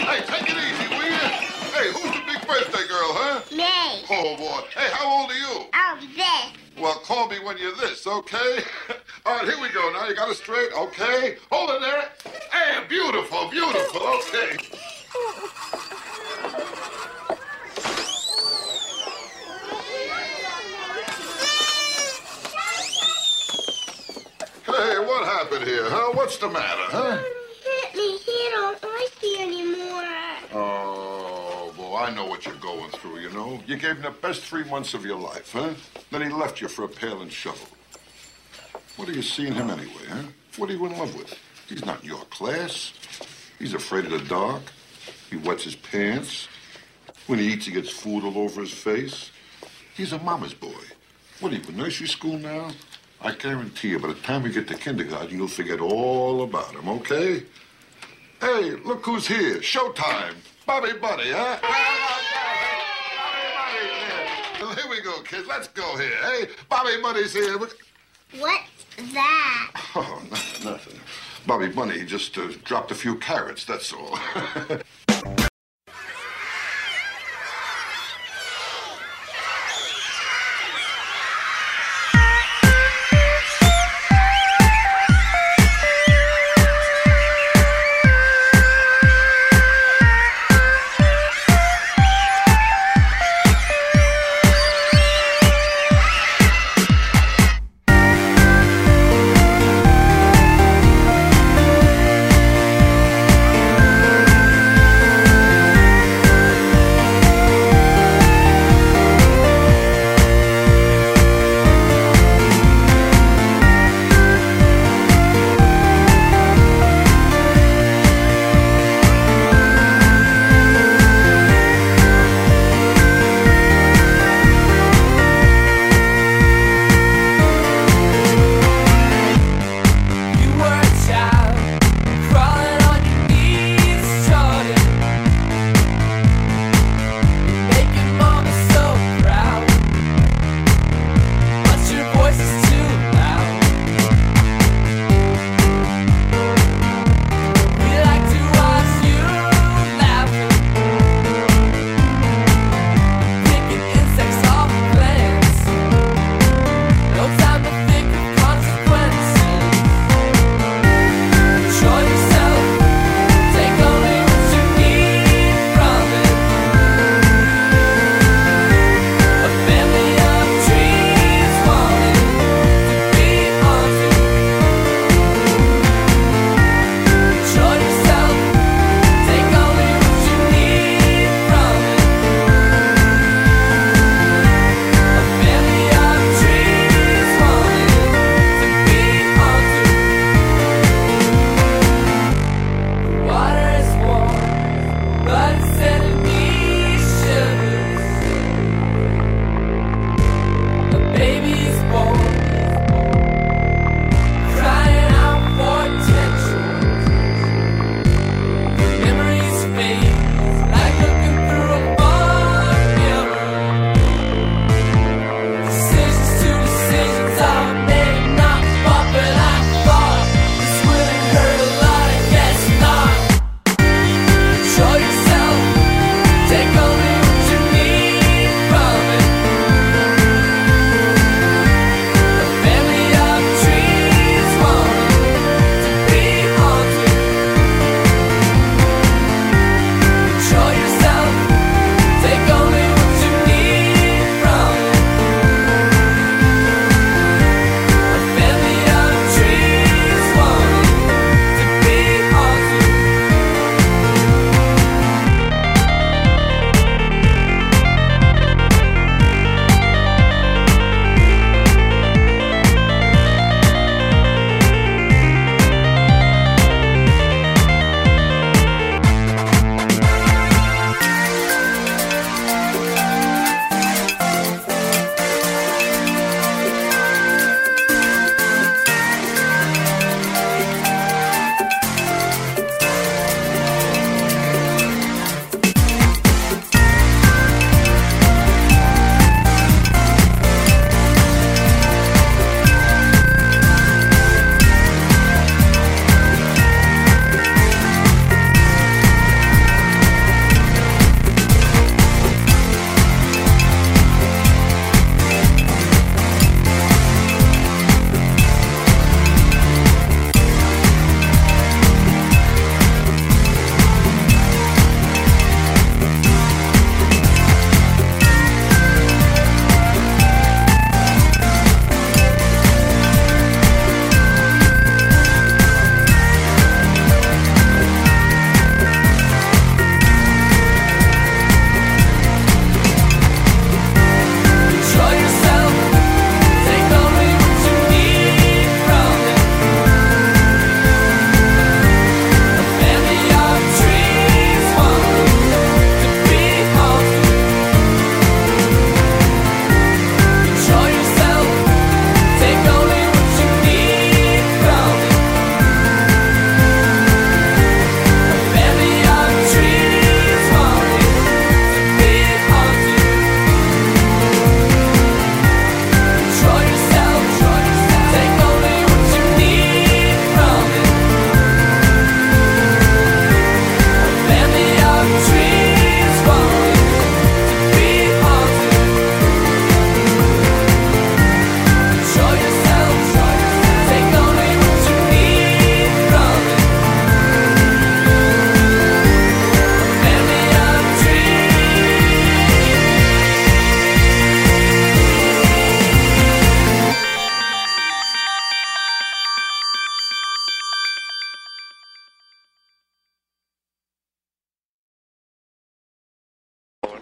Hey, take it easy, will you? Hey, who's the big birthday girl, huh? Me. Oh, boy. Hey, how old are you? I'm this. Well, call me when you're this, okay? All right, here we go now. You got it straight, okay? Hold it there. Hey, beautiful, beautiful, okay. Hey, what happened here, huh? What's the matter, huh? Let me here. I don't like you anymore. Oh, boy, I know what you're going through, you know. You gave him the best 3 months of your life, huh? Then he left you for a pail and shovel. What are you seeing him anyway, huh? What are you in love with? He's not in your class. He's afraid of the dark. He wets his pants. When he eats, he gets food all over his face. He's a mama's boy. What are you, in nursery school now? I guarantee you, by the time we get to kindergarten, you'll forget all about him, okay? Hey, look who's here. Showtime. Bobby Buddy, huh? Bobby Buddy, yeah. Well, here we go, kids. Let's go here, hey? Bobby Buddy's here. What's that? Oh, nothing. Bobby Bunny just dropped a few carrots, that's all.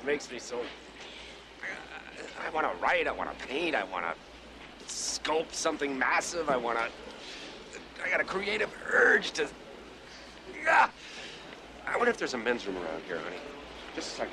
makes me so... I want to write, I want to paint, I want to sculpt something massive, I got a creative urge to... Yeah. I wonder if there's a men's room around here, honey. Just a second.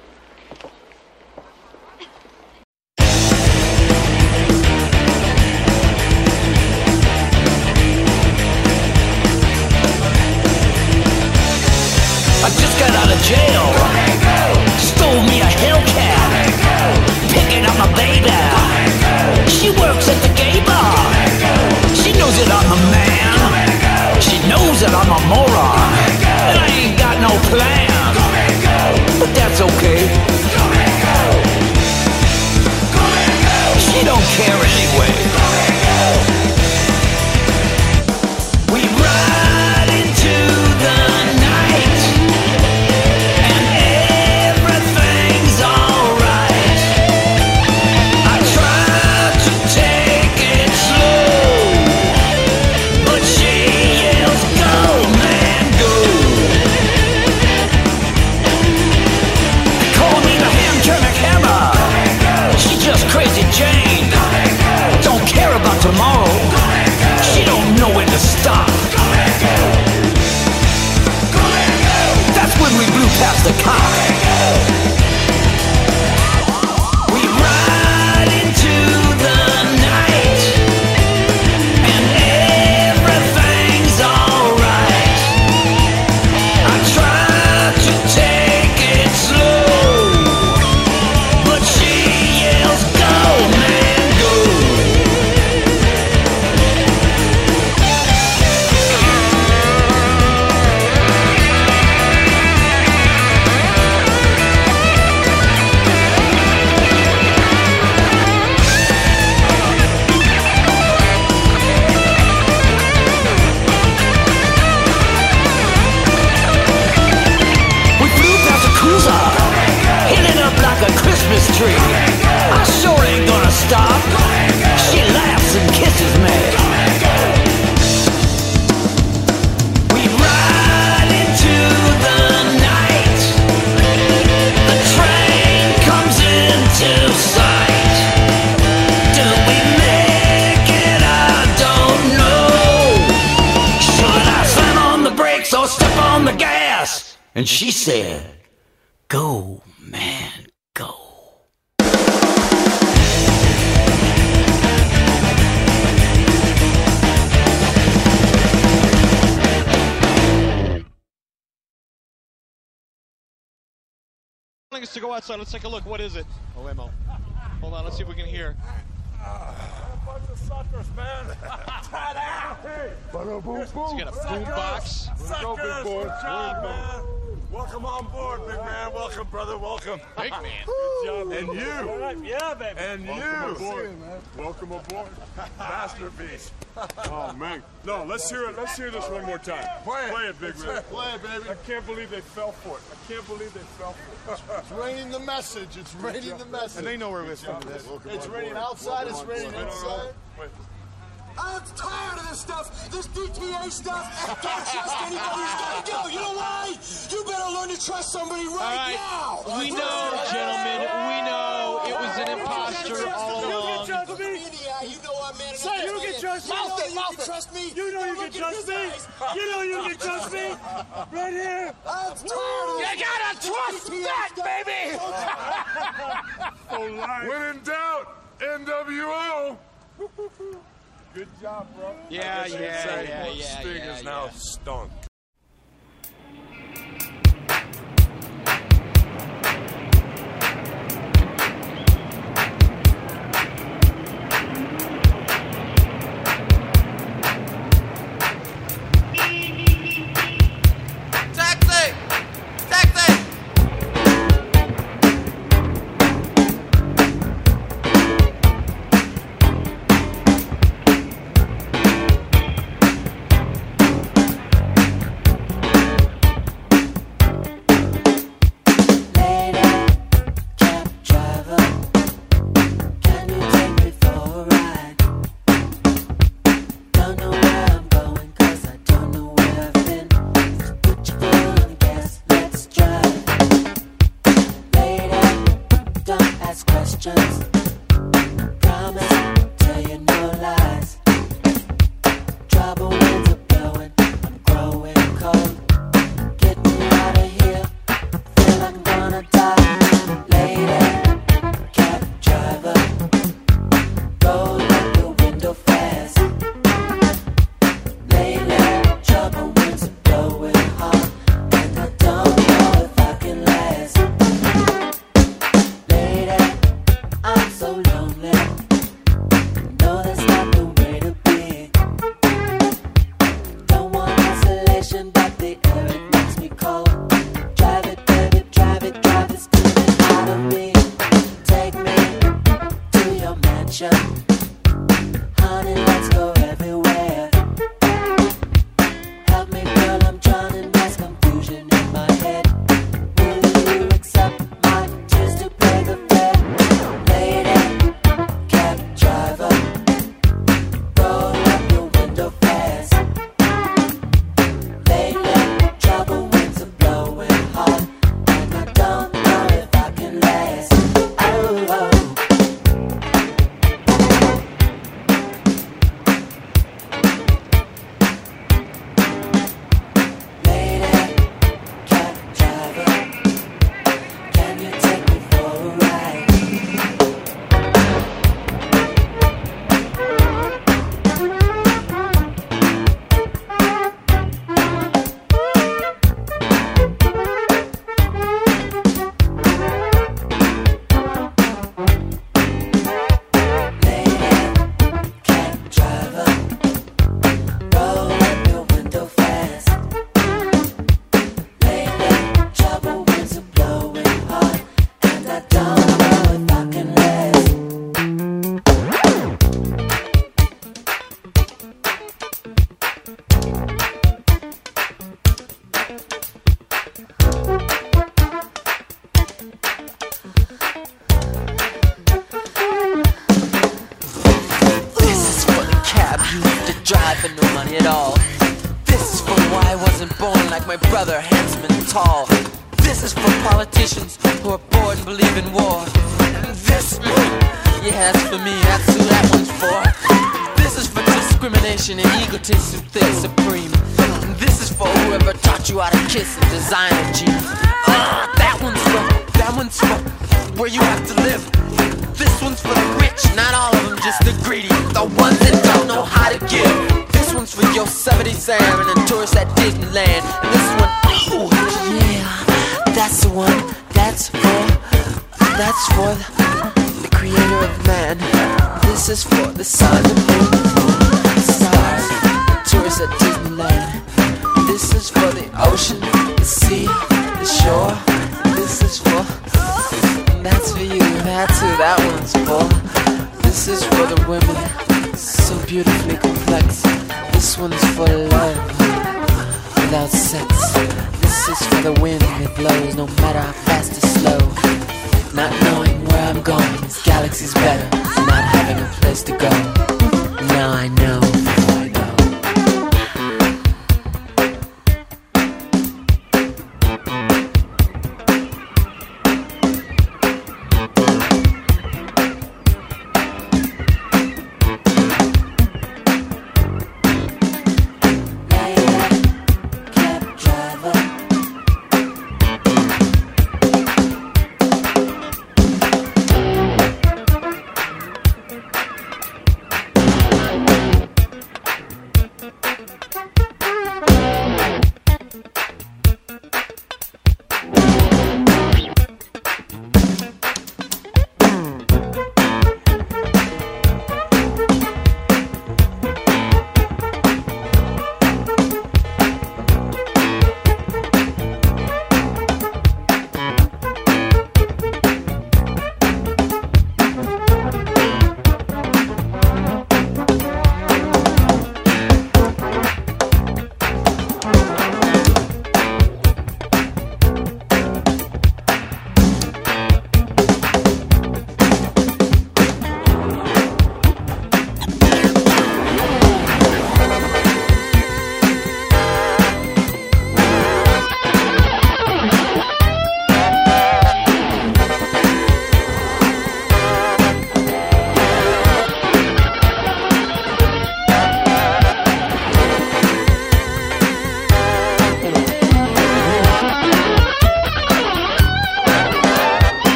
I just got out of jail. Stole me a Hellcat. Picking up my baby. She works at the gay bar. She knows that I'm a man. She knows that I'm a moron. And I ain't got no plan. But that's okay. She don't care anyway. We ride into the night, and everything's alright. I try to take it slow, but she yells, "Go, man, go!" They call me the Hamtramck Hammer. She's just Crazy Jane. Don't care about tomorrow. She don't know when to stop. That's when we blew past the cop. We ride into the night, and everything's alright. I try to take it slow, but she yells, "Go, man, go!" We flew past a cruiser, hitting up like a Christmas tree. I sure ain't gonna stop. She laughs and kisses me. We ride into the night. The train comes into sight. Do we make it? I don't know. Should I slam on the brakes or step on the gas? And she said, "Go, man, go." Telling us to go outside. Let's take a look. What is it? Oh, Emo. Hold on. Let's see if we can hear. Bunch of suckers, man. Let's get a boom box. Suckers, good job, man. Welcome on board, big man. Welcome, brother. Welcome. Big man. Good job. And you. Yeah, baby. And Welcome you. aboard, man. Welcome aboard. Masterpiece. Oh, man. No, let's hear it. Let's hear this one more time. Play it, big man. Play it, baby. I can't believe they fell for it. I can't believe they fell for it. It's raining the message. It's raining the message. And they know we're listening to this. It's raining outside. It's raining inside. Wait. I'm tired of this stuff, this DTA stuff. Don't trust anybody who's got to go. You know why? You better learn to trust somebody right now. We know, gentlemen. We know it was an imposter all along. You know I'm man enough. You can trust me. You can trust me. You know you can trust me. You know you can trust me. Right here. I'm tired of this. You gotta trust that, baby! When in doubt, NWO. Good job, bro. Yeah, I guess you'd say yeah, Sting is now yeah. stunk. emotions. Promise, tell you no lies. Trouble winds are blowing, I'm growing cold. Get me out of here, feel I'm gonna die. Lady, cab driver, roll up your window fast. Lately, trouble winds are blowing hard, and I don't know if I can last. Lady, I'm so lonely. No, that's not the way to be. Don't want isolation, but the air it makes me cold. Drive it, baby, drive it, steaming out of me. Take me to your mansion, honey, let's go everywhere. Help me, girl, I'm drowning, there's confusion in my head. Will you accept my tears to pay the fare? Lady, cab driver, roll up your window fast. Lately, trouble winds are blowing hard, and I don't know if I can last. Oh, oh. Lady, cab driver, can you take me for a ride? Lady, cab driver, roll up your window fast. Lately, trouble winds are blowing hard, and I don't know if I can last. This is for the cab you used to drive for no money at all. This is for why I wasn't born like my brother, handsome and tall. This is for politicians who are bored and believe in war. And this, yeah, that's for me, that's who that one's for. This is for discrimination and egotists who think supreme. And this is for whoever taught you how to kiss and design a jeans. That one's for where you have to live. This one's for the rich, not all of them, just the greedy, the ones that don't know how to give. This one's for Yosemite Sam and the tourists at Disneyland. And this one, oh yeah, that's the one. That's for the creator of man. This is for the sun, the moon, the stars, the tourists at Disneyland. This is for the ocean, the sea, the shore. This is for, that's for you, that's who that one's for. This is for the women, so beautifully complex. This one's for love, without sex. This is for the wind that blows, no matter how fast or slow. Not knowing where I'm going, this galaxy's better than not having a place to go. Now I know.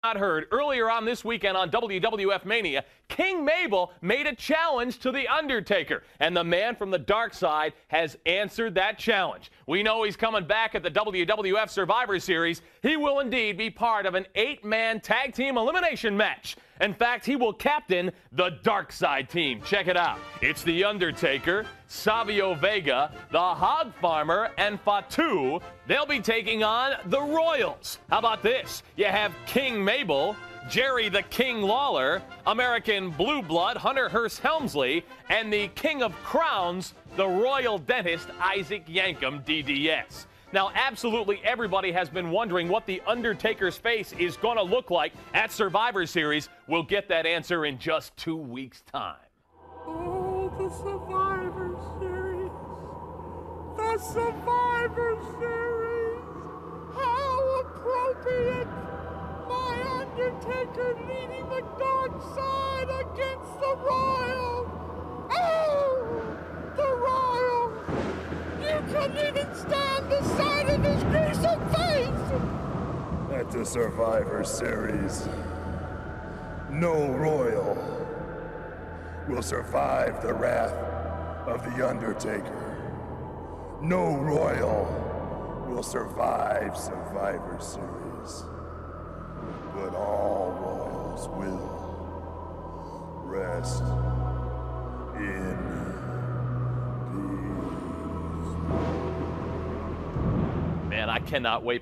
Heard earlier on this weekend on WWF Mania, King Mabel made a challenge to The Undertaker, and the man from the dark side has answered that challenge. We know he's coming back at the WWF Survivor Series. He will indeed be part of an 8-man tag team elimination match. In fact, he will captain the Dark Side team. Check it out. It's The Undertaker, Savio Vega, the Hog Farmer, and Fatu. They'll be taking on the Royals. How about this? You have King Mabel, Jerry the King Lawler, American Blue Blood, Hunter Hearst Helmsley, and the King of Crowns, the Royal Dentist, Isaac Yankem, DDS. Now, absolutely everybody has been wondering what The Undertaker's face is going to look like at Survivor Series. We'll get that answer in just 2 weeks' time. Oh, the Survivor Series. The Survivor Series. How appropriate. My Undertaker leading the dark side against the Royal. Oh, the Royal. You couldn't even stand the sight of his gruesome face! At the Survivor Series, no Royal will survive the wrath of The Undertaker. No Royal will survive Survivor Series. But all Royals will rest in Man, I cannot wait.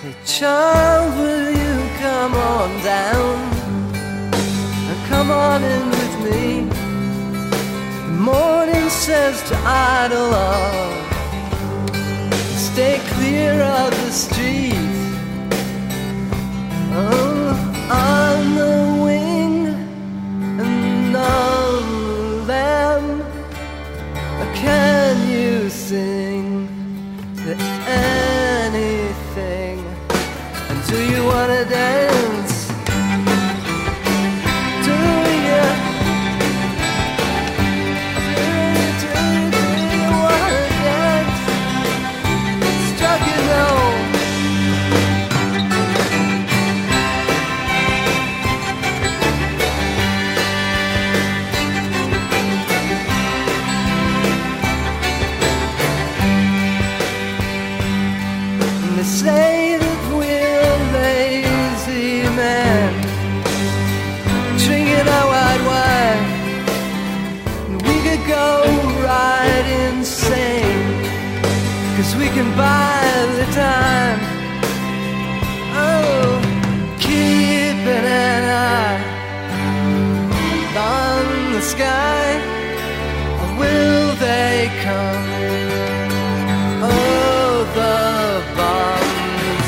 Hey child, will you come on down and come on in with me? The morning says to idle on, stay clear of the street. Oh, on the wing and on the lamb, can you sing to anything? And do you wanna dance? Do you? Do you wanna dance? Struck you know. They say that we're lazy men, drinking our white wine, and we could go right insane, 'cause we can buy the time. Oh, keeping an eye on the sky, or will they come? Oh, the bombs.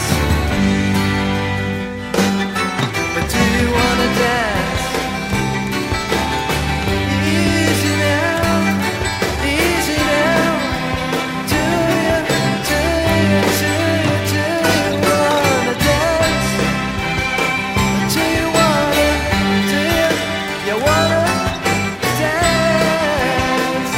But do you wanna dance? Easy now, easy now. Do you wanna dance? Do you wanna dance?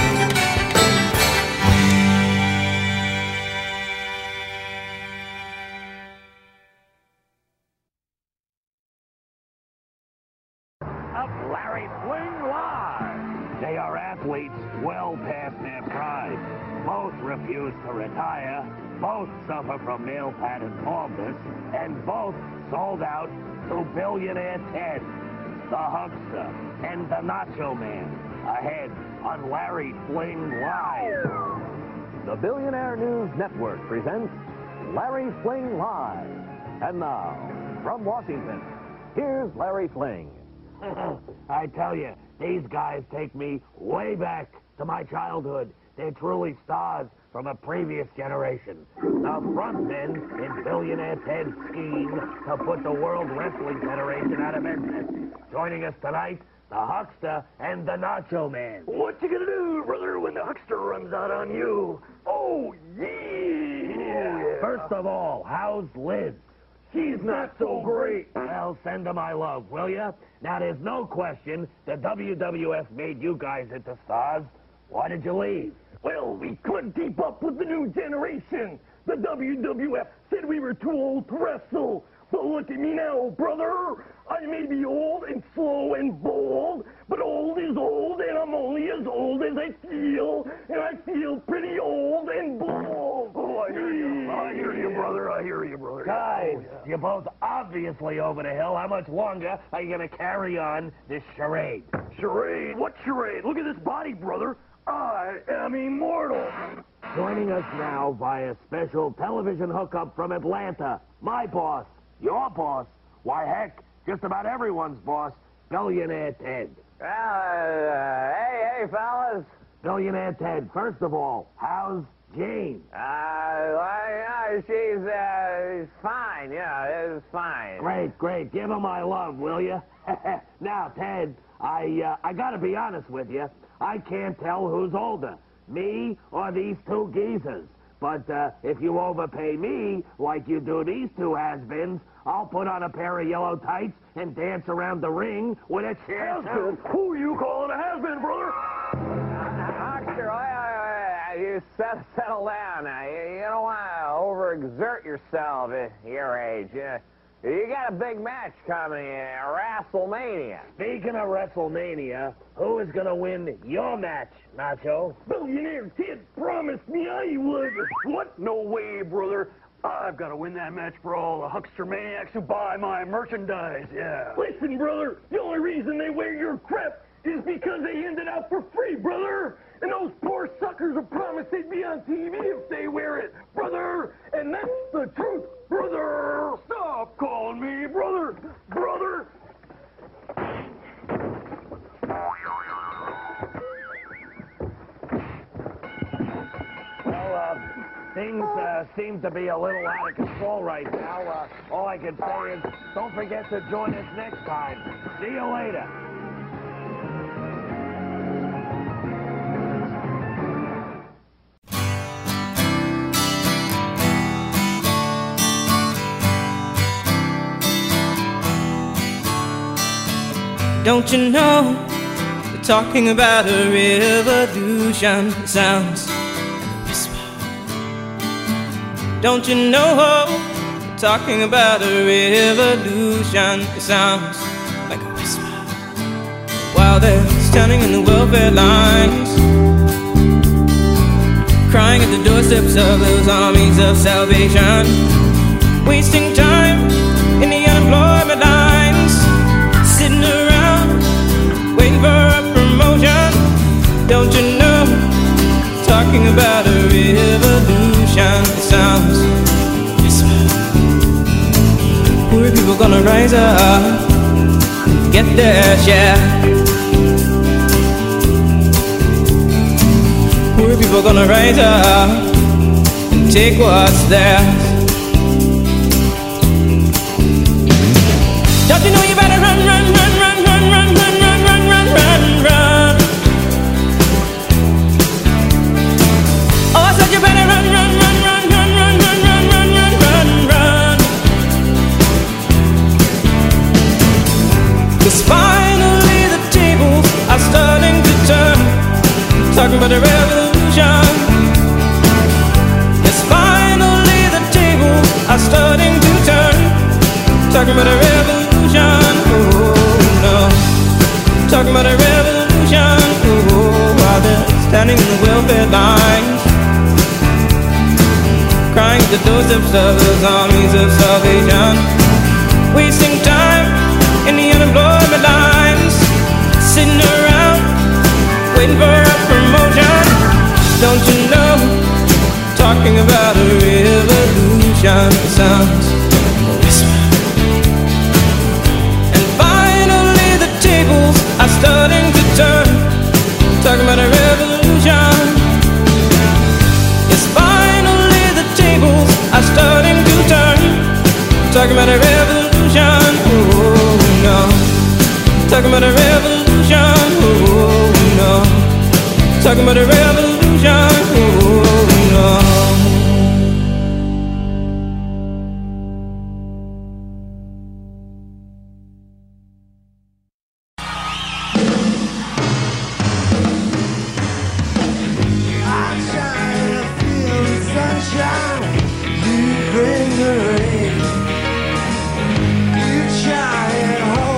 Of Larry Fling Live. They are athletes well past their prime. Both refuse to retire. Both suffer from nail pattern baldness. And both sold out to Billionaire Ted, the Huckster, and the Nacho Man. Ahead on Larry Fling Live. The Billionaire News Network presents Larry Fling Live. And now, from Washington, here's Larry Fling. I tell you, these guys take me way back to my childhood. They're truly stars from a previous generation. The frontmen in Billionaire Ted's scheme to put the World Wrestling Federation out of business. Joining us tonight, the Huckster and the Nacho Man. What you gonna do, brother, when the Huckster runs out on you? Oh, yeah! First of all, how's Liz? She's not so great. Well, send her my love, will ya? Now, there's no question the WWF made you guys into stars. Why did you leave? Well, we couldn't keep up with the new generation. The WWF said we were too old to wrestle. But look at me now, brother. I may be old and slow and bold, but old is old, and I'm only as old as I feel, and I feel pretty old and bald. Oh, I hear you. I hear you, brother. I hear you, brother. Guys, you're both obviously over the hill. How much longer are you going to carry on this charade? Charade? What charade? Look at this body, brother. I am immortal. Joining us now via special television hookup from Atlanta, my boss, your boss, why, heck, just about everyone's boss, Billionaire Ted. Hey, fellas. Billionaire Ted, first of all, how's Jane? She's fine. Yeah, it's fine. Great. Give her my love, will you? Now, Ted, I gotta be honest with you. I can't tell who's older, me or these two geezers. But if you overpay me like you do these two has-beens, I'll put on a pair of yellow tights and dance around the ring with a chair. Has-been? Who you calling a has-been, brother? Huckster, you settle down now. You don't want to overexert yourself at your age. You got a big match coming in WrestleMania. Speaking of WrestleMania, who is going to win your match, Nacho? Billionaire Ted promised me I would. What? No way, brother. I've got to win that match for all the Huckster maniacs who buy my merchandise, yeah. Listen, brother, the only reason they wear your crap is because they hand it out for free, brother. And those poor suckers who promised they'd be on TV if they wear it, brother. And that's the truth. Brother! Stop calling me brother! Brother! Well, things seem to be a little out of control right now. All I can say is don't forget to join us next time. See you later. Don't you know, they're talking about a revolution. It sounds like a whisper. Don't you know, they're talking about a revolution. It sounds like a whisper. While they're standing in the welfare lines, crying at the doorsteps of those armies of salvation, wasting time in the unemployment lines, sitting around waiting for a promotion. Don't you know, talking about a revolution. It sounds like a whisper. Poor people gonna rise up, get their share. Poor people gonna rise up and take what's theirs. Don't you know you better run, run, run, run, run, run, run, run, run, run, run, run. Oh, I said you better run, run, run, run, run, run, run, run, run, run, run, run. 'Cause finally the tables are starting to turn, talking about a revolution. Yes, finally the tables are starting to turn, talking about a revolution. Oh no, talking about a revolution. Oh, while they're standing in the welfare lines, crying at the doorsteps of those armies of salvation, wasting time in the unemployment lines, sitting around waiting for a promotion. Don't you know, talking about a revolution. It sounds like a whisper. Are starting to turn, talking about a revolution. Yes, finally the tables are starting to turn, talking about a revolution. Oh no, talking about a revolution. Oh no, talking about a revolution. Oh no.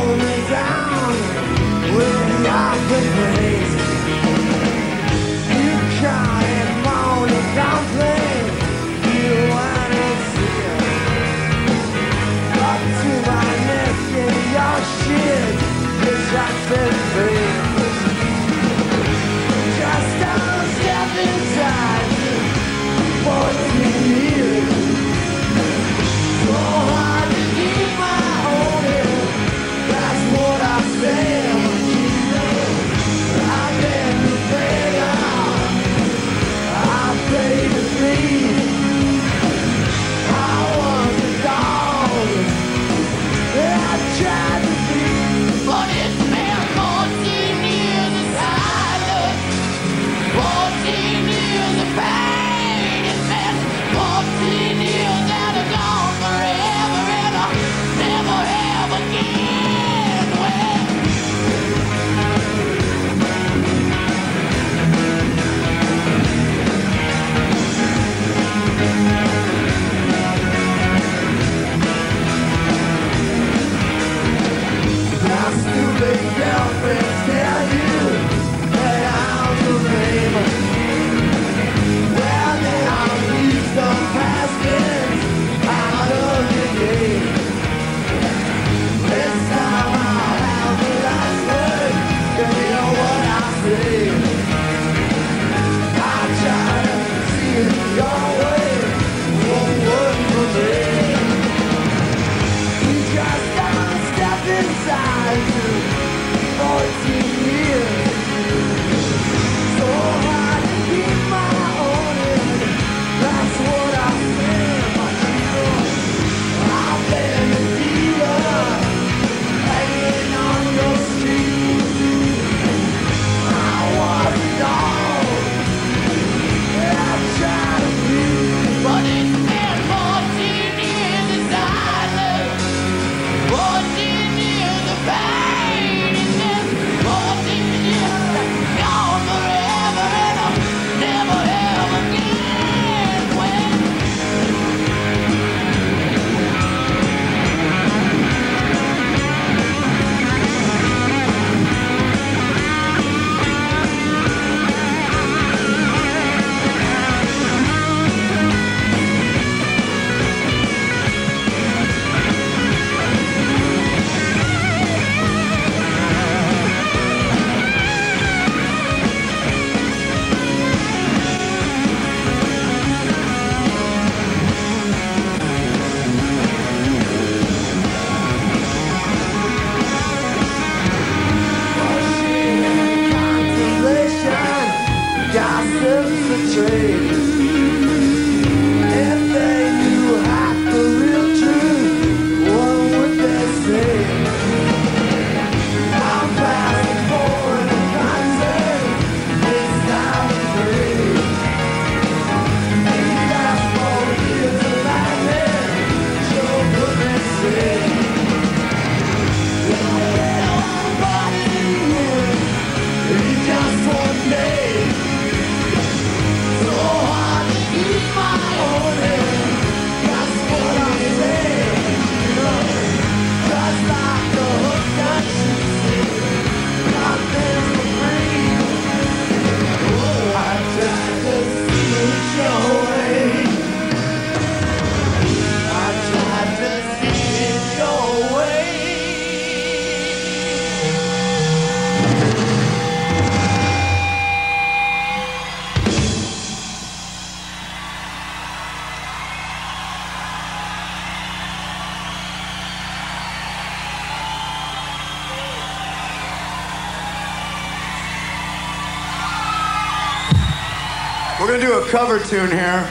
You We're gonna do a cover tune here.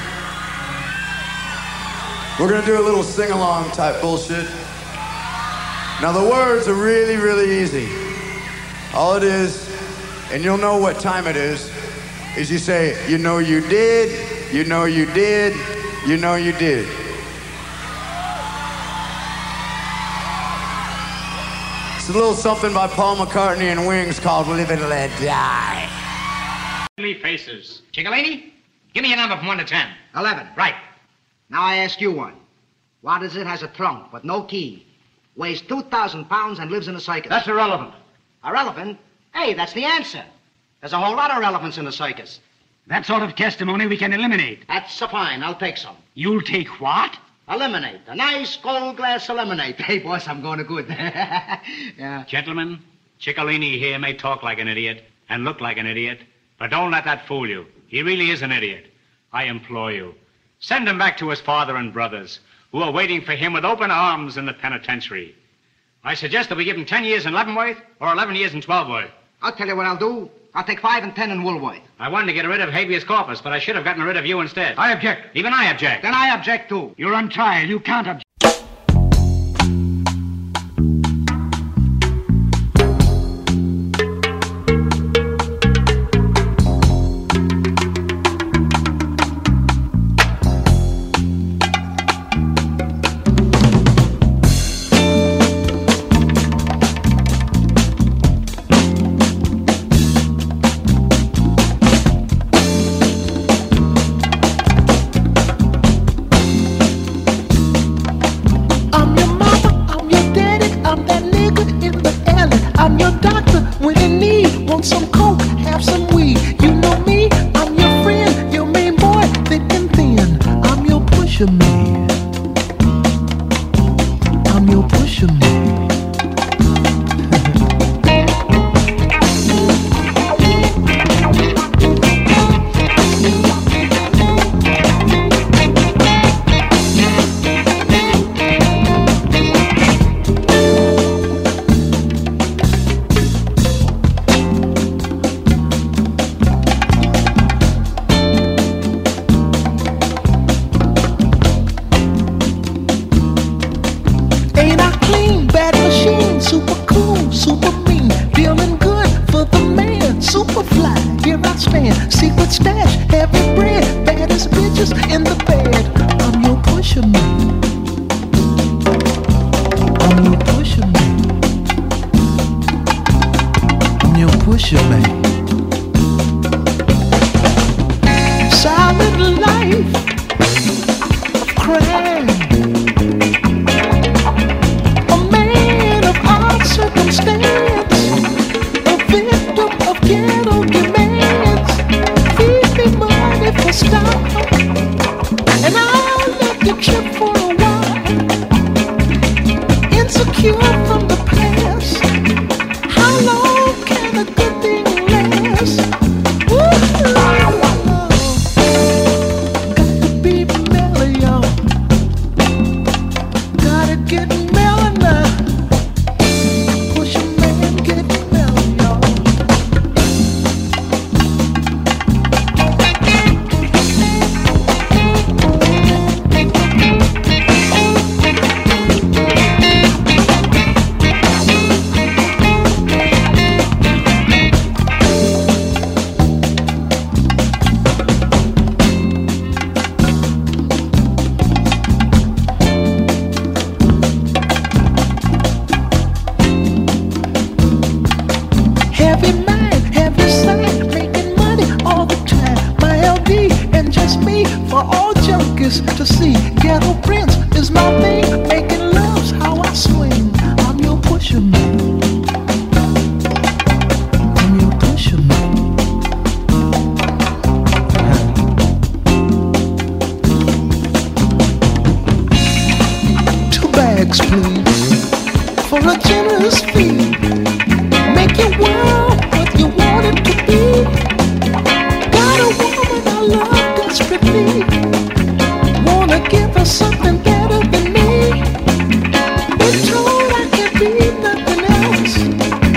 We're gonna do a little sing-along type bullshit. Now the words are really, really easy. All it is, and you'll know what time it is you say, you know you did, you know you did, you know you did. It's a little something by Paul McCartney and Wings called Live and Let Die. Faces. Ciccolini, give me a number from 1 to 10. 11. Right. Now I ask you one. What is it? Has a trunk, but no key. Weighs 2,000 pounds and lives in a circus. That's irrelevant. Irrelevant? Hey, that's the answer. There's a whole lot of relevance in the circus. That sort of testimony we can eliminate. That's fine. I'll take some. You'll take what? Eliminate. A nice gold glass of lemonade. Hey, boss, I'm going to good. Yeah. Gentlemen, Ciccolini here may talk like an idiot and look like an idiot, but don't let that fool you. He really is an idiot. I implore you, send him back to his father and brothers, who are waiting for him with open arms in the penitentiary. I suggest that we give him 10 years in Leavenworth or 11 years in Twelveworth. I'll tell you what I'll do. I'll take 5 and 10 in Woolworth. I wanted to get rid of habeas corpus, but I should have gotten rid of you instead. I object. Even I object. Then I object, too. You're on trial. You can't object.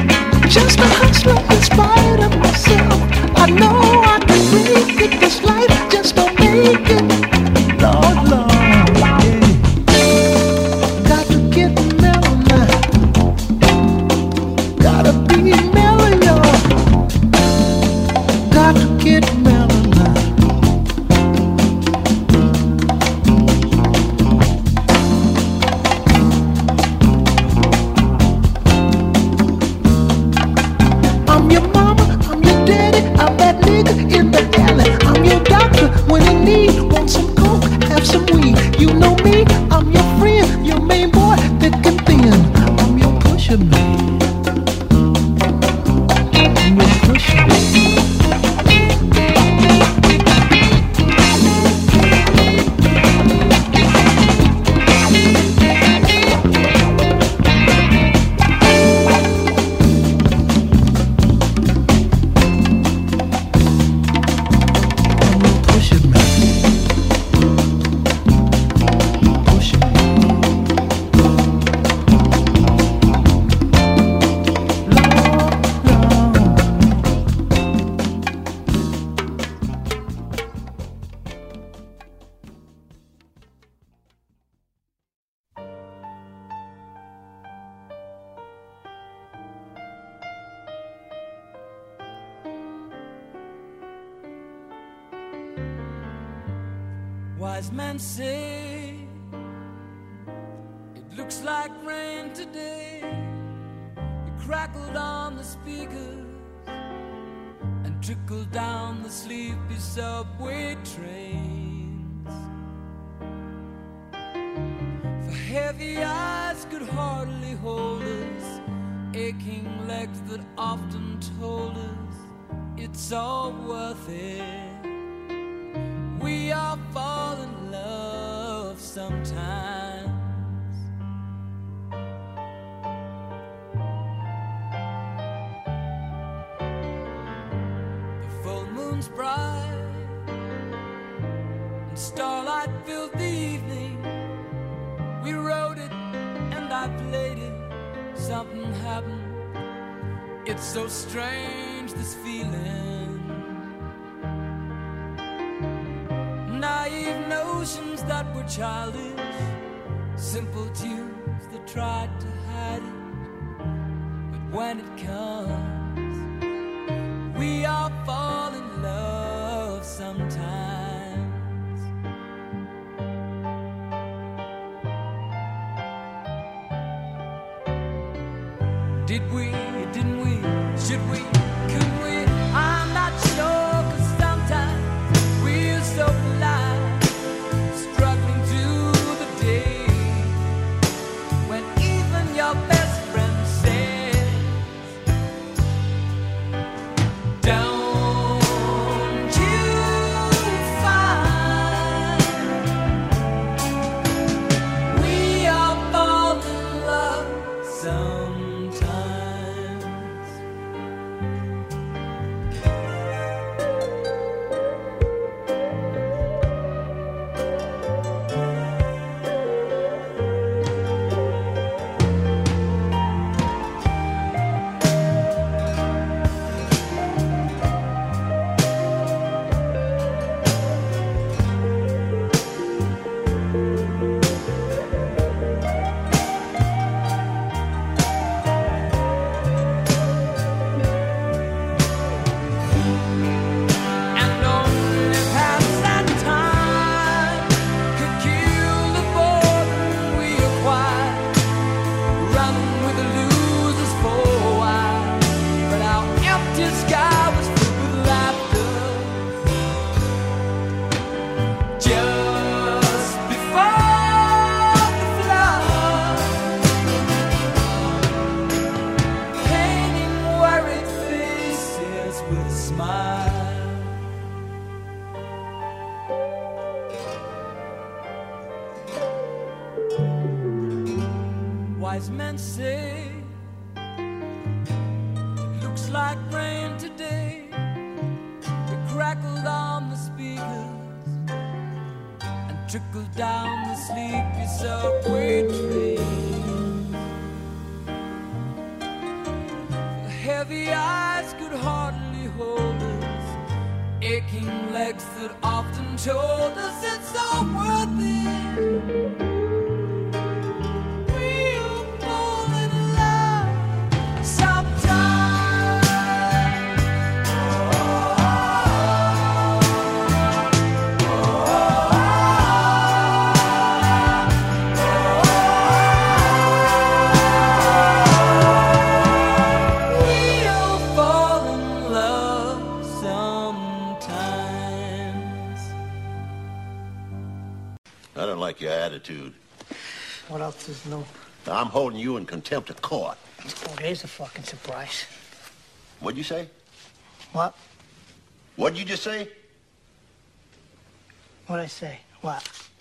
In spite of myself, I know I can breathe this life. Wise men say it looks like rain today. It crackled on the speakers and trickled down the sleepy subway trains. For heavy eyes could hardly hold us, aching legs that often told us it's all worth it. We all fall in love sometimes. The full moon's bright and starlight filled the evening. We wrote it and I played it. Something happened. It's so strange, this feeling. Naive notions that were childish, simple tunes that tried to hide it. But when it comes, we all fall in love sometimes. Did we, didn't we, should we, could we? I'm not sure, 'cause sometimes we're so blind, struggling through the day, when even your best friend says, don't you find we all fall in love sometimes? And only past that time could kill the boredom we acquired, running with the losers for a while. But our empty sky was filled with laughter just before the flood, painting worried faces with a smile. Wise men say it looks like rain today. It crackled on the speakers and trickled down the sleepy subway train. The heavy eyes could hardly hold us, aching legs that often told us it's all worth it. We'll fall in love sometime. We'll fall in love sometimes. I don't like your attitude. What else is new? I'm holding you in contempt of court. Oh, there's a fucking surprise. What'd you say? What? What'd you just say? What'd I say? What?